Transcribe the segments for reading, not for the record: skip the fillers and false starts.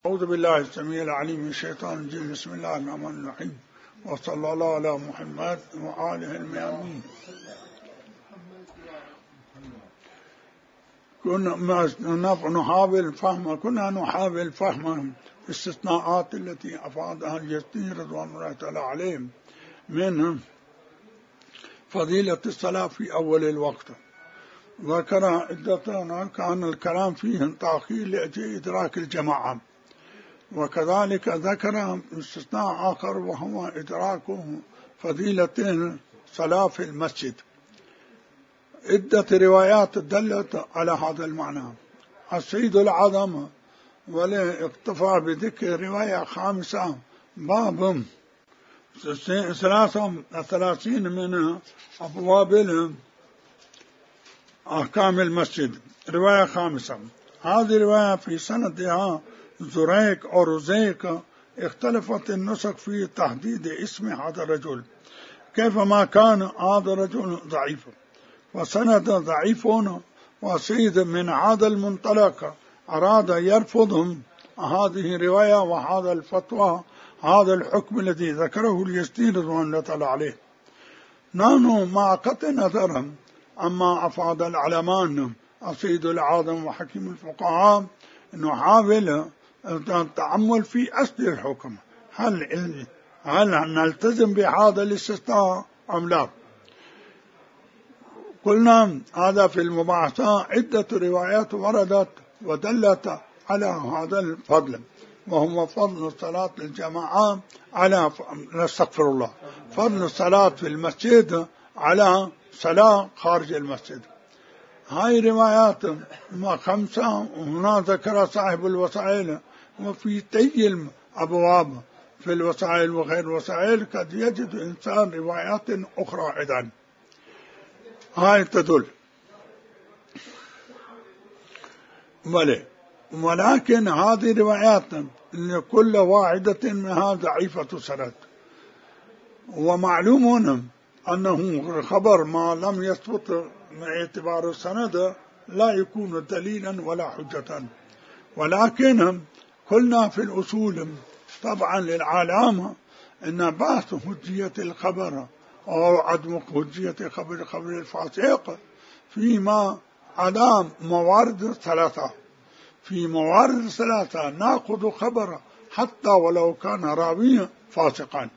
أعوذ بالله السميع العليم من الشيطان الرجيم. بسم الله الرحمن الرحيم، وصلى الله على محمد وآله الميامين. كنا نحاول فهم الاستثناءات التي أفادها اليزدي رضوان الله تعالى عليهم من فضيلة الصلاة في أول الوقت. ذكر عدتنا كان الكلام فيه تأخير لأجل إدراك الجماعة، وكذلك ذكر استثناء آخر وهو إدراك فضيلة الصلاة في المسجد. عدة روايات دلت على هذا المعنى. السيد العظم والاقتفاء بذكر رواية خامسة باب 33 من أبواب أحكام المسجد. رواية خامسة، هذه رواية في سندها زريك أو رزيك. اختلفت النسخ في تحديد اسم هذا الرجل، كيفما كان هذا الرجل ضعيف وسند ضعيف، وسيد من هذا المنطلق أراد يرفضهم هذه الرواية وهذا الفتوى، هذا الحكم الذي ذكره اليزدي رضوان الله تعالى عليه. نحن مع قطع نظر أما أفاد العلمان السيد العظم وحكيم الفقهاء نحاول التأمل في أصل الحكم، هل نلتزم بهذا الاستثناء أم لا. قلنا هذا في المباحثة عدة روايات وردت ودلت على هذا الفضل، وهو فضل الصلاة الجماعة على نستغفر الله، فضل الصلاة في المسجد على صلاة خارج المسجد. هاي روايات خمسة، هنا ذكر صاحب الوسائل وفي تي الأبواب في الوسائل وغير الوسائل قد يجد إنسان روايات أخرى أيضا هاي تدل. ولكن هذه روايات لكل واحدة منها ضعيفة سند، ومعلوم أنه خبر ما لم يثبت من اعتبار السند لا يكون دليلا ولا حجة. ولكن قلنا في الأصول طبعا للعلامة أن بحث حجية الخبر أو عدم حجية خبر الفاسق فيما عدا موارد ثلاثة. في موارد ثلاثة نأخذ خبر حتى ولو كان راوي فاسقا.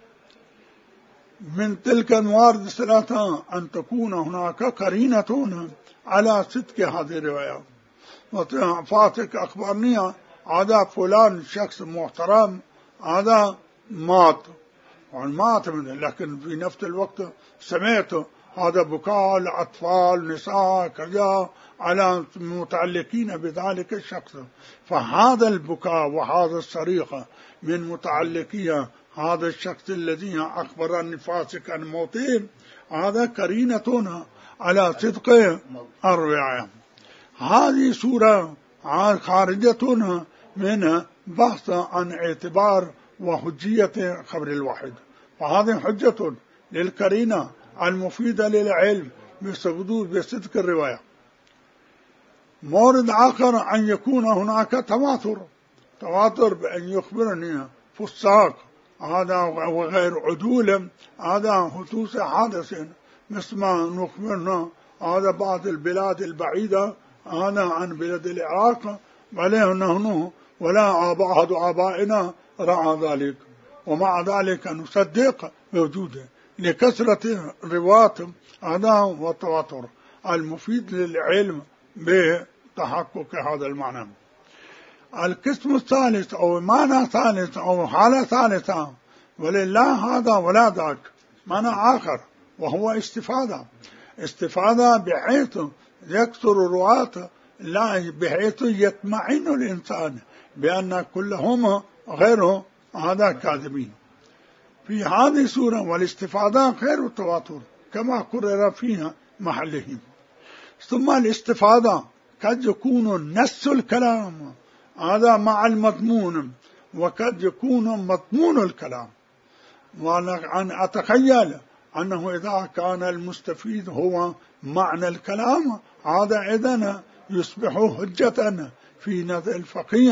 من تلك الموارد الثلاثة أن تكون هناك قرينة على صدق هذه الرواية. فاسق أخبرني هذا فلان شخص محترم هذا مات، لكن في نفس الوقت سمعت هذا بكاء الأطفال نساء كذا على متعلقين بذلك الشخص، فهذا البكاء وهذا الصريخ من متعلقية هذا الشخص الذي أخبر أن فاسقا موتين، هذا قرينة على صدق الرواية. هذه سورة خارجة من بحث عن اعتبار وحجية خبر الواحد، وهذه حجة للقرينة المفيدة للعلم بصدق الرواية. مورد آخر أن يكون هناك تواتر بأن يخبرني فساق هذا وغير عدول هذا حدوث حادث، مثل ما نخبرنا هذا بعض البلاد البعيدة هذا عن بلاد العراق نحن ولا أحد آبائنا رأى ذلك، ومع ذلك نصدق بوجوده لكثرة الرواة هذا والتواتر المفيد للعلم بتحقق هذا المعنى. القسم الثالث أو معنى ثالث أو حالة ثالثة ولله هذا ولا ذاك معنى آخر، وهو استفادة بحيث يكثر الرواة لا بحيث يطمئن الإنسان بأن كلهم غيره هذا كاذبين. في هذه السورة والاستفادة غير التواتر كما قرر فيها محلهم. ثم الاستفادة قد يكون نص الكلام هذا مع المضمون، وقد يكون مضمون الكلام. وأنا أتخيل أنه إذا كان المستفيد هو معنى الكلام هذا إذن يصبح حجة في نظر الفقيه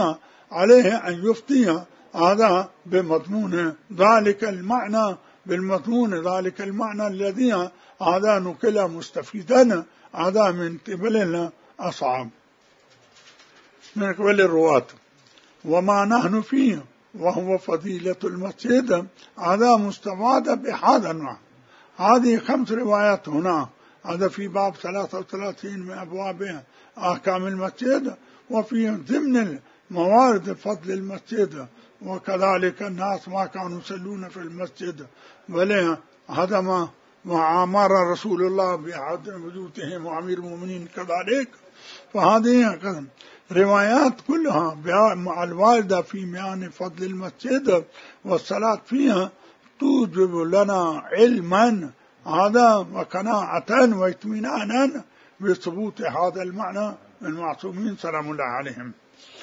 عليه أن يفتي هذا بمضمون ذلك المعنى، بالمضمون ذلك المعنى الذي هذا نقل مستفيدا هذا من قبل أصحاب، من قبل الرواة. وما نحن فيه وهو فضيلة المسجد هذا مستفاد بهذا المعنى. هذه 5 روايات هنا، هذا في باب 33 من أبواب أحكام المسجد، وفي ضمن موارد فضل المسجد. وكذلك الناس ما كانوا يصلون في المسجد، بل هذا ما أمر رسول الله بعدم وجودهم وأمير المؤمنين كذلك. فهذه روايات كلها الواردة في بيان فضل المسجد والصلاة فيها توجب لنا علما هذا وقناعة واطمئنانا بثبوت هذا المعنى من المعصومين سلام الله عليهم.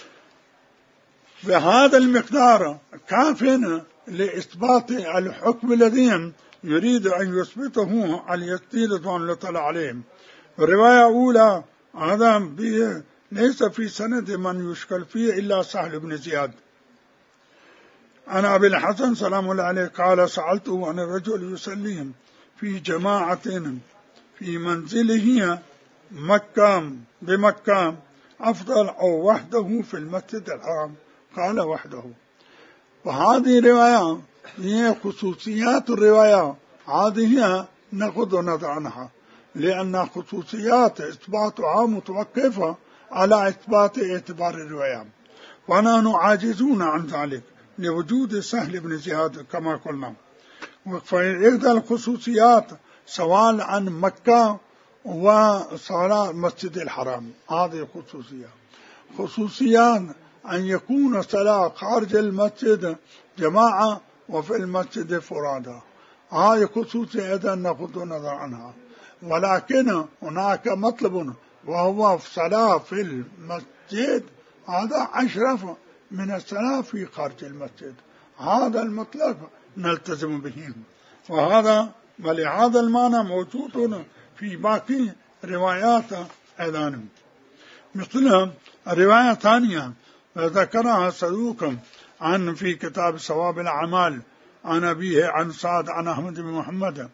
بهذا المقدار كاف لإثبات الحكم الذي يريد أن يثبته اليزيد رضوان الله تعالى عليهم. الرواية الأولى هذا ليس في سند من يشكل فيه إلا سهل بن زياد. أنا أبي الحسن سلام الله عليه قال سألته عن الرجل يسلم في جماعة في منزله مكة بمكة أفضل أو وحده في المسجد الحرام؟ قال وحده. وهذه رواية هي خصوصيات الرواية، هذه نأخذ ونضع عنها، لأن خصوصيات إثباتها متوقفة على إثبات اعتبار الرواية، ونحن عاجزون عن ذلك لوجود سهل بن زياد كما قلنا. فإحدى الخصوصيات سواء عن مكة وصلاة مسجد الحرام، هذه خصوصيات أن يكون صلاة خارج المسجد جماعة وفي المسجد فرادى، هذه خصوصية أيضا نأخذ نظر عنها. ولكن هناك مطلب وهو صلاة في المسجد، هذا أشرف من الصلاة في خارج المسجد، هذا المطلب نلتزم به. وهذا ولهذا المعنى موجود في باقي روايات أيضا. مثل الرواية الثانية ذكرها صدوق عن في كتاب ثواب الأعمال عن أبيه عن سعد عن أحمد بن محمد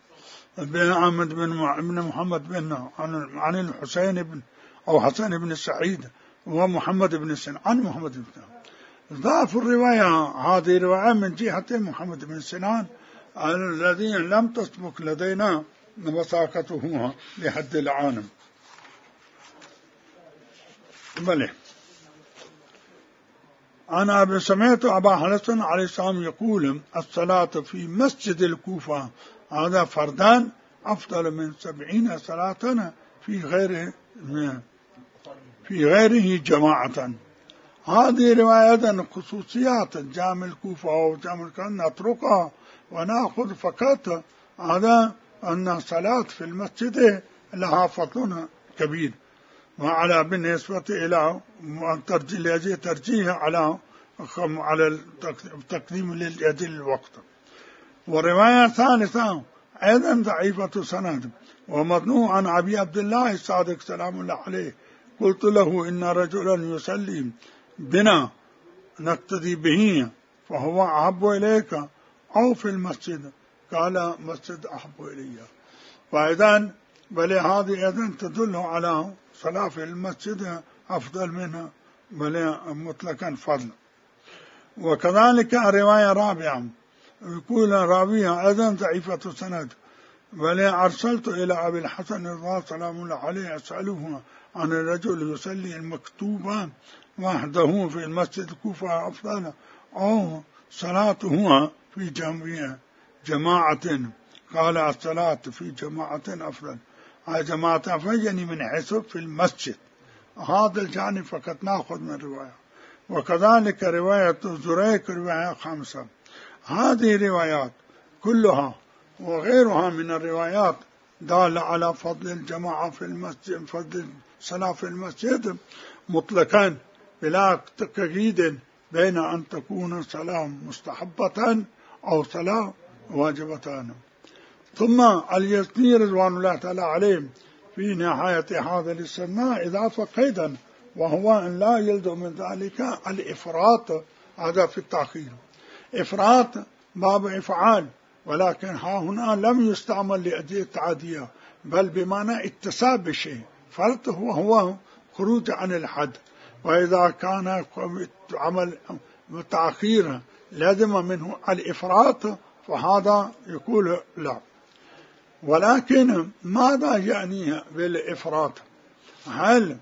بن محمد بن عن الحسين بن أو حسن بن سعيد ومحمد بن سنان عن محمد بن سنان. ضعف الرواية، هذه رواية من جهة محمد بن سنان الذي لم تسبق لدينا وثاقته لحد العالم. بله أنا سمعت أبا حسن عليه السلام يقول الصلاة في مسجد الكوفة هذا فردان أفضل من 70 صلاة في غيره جماعة. هذه رواية خصوصيات جامع الكوفة وجامع كان نتركها ونأخذ فقط هذا أن الصلاة في المسجد لها فضل كبير، وعلى بالنسبة إلى ترجيح على تقديم للأجل الوقت. ورواية ثالثة أيضا ضعيفة سند ومضنوع عن أبي عبد الله الصادق سلام الله عليه قلت له إن رجلا يسلم بنا نقتدي به فهو أحب إليك أو في المسجد؟ قال مسجد أحب إلي. فإذن بل هذه أيضا تدل على صلاة في المسجد أفضل منها بل مطلقا فضل. وكذلك رواية رابعة يقول راويها أيضا ضعيفة سند بل أرسلت إلى أبي الحسن رضي سلام الله عليه أسأله عن الرجل يصلي المكتوبة وحده في المسجد الكوفة أفضل أو صلاته في جماعة؟ قال الصلاة في جماعة أفضل. جماعة فيني من حيث في المسجد، هذا الجانب فقط نأخذ من الرواية. وكذلك رواية زريق رواية 5. هذه روايات كلها وغيرها من الروايات دالة على فضل الجماعة في المسجد، فضل الصلاة في المسجد مطلقا بلا تقييد بين أن تكون صلاة مستحبة أو صلاة واجبة. ثم اليزني رضوان الله تعالى عليه في نهاية هذا الاستثناء إضافة قيدا وهو أن لا يلزم من ذلك الإفراط. هذا في التأخير. إفراط باب إفعال، ولكن ها هنا لم يستعمل لأجل التعدية، بل بمعنى اتصاب بالشيء. فرط هو خروج عن الحد. وإذا كان عمل تأخير لازم منه الإفراط فهذا يقول لا. ولكن ماذا يعني بالإفراط؟ هل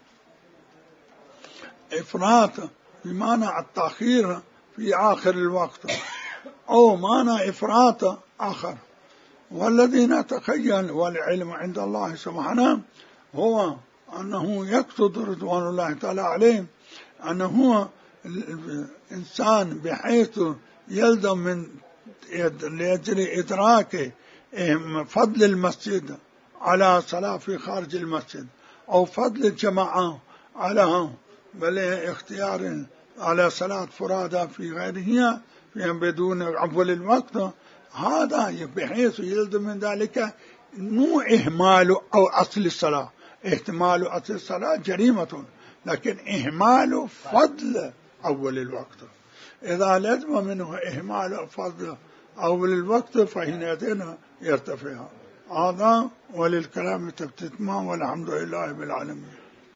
إفراط بمعنى التأخير في آخر الوقت، أو معنى إفراط آخر؟ والذي نتخيل والعلم عند الله سبحانه هو أنه يقصد رضوان الله تعالى عليه أنه الإنسان بحيث يلزم من لأجل إدراك فضل المسجد على صلاة في خارج المسجد، أو فضل الجماعة على بل اختيار على صلاة فرادى في غيرها بدون أول الوقت، هذا بحيث يلزم من ذلك مو إهمال أو أصل الصلاة. احتمال أصل الصلاة جريمة، لكن إهمال فضل أول الوقت. إذا لزم منه إهمال فضل أول الوقت فحينئذ يرتفع. هذا وللكلام تفتتما، والحمد لله بالعالمين.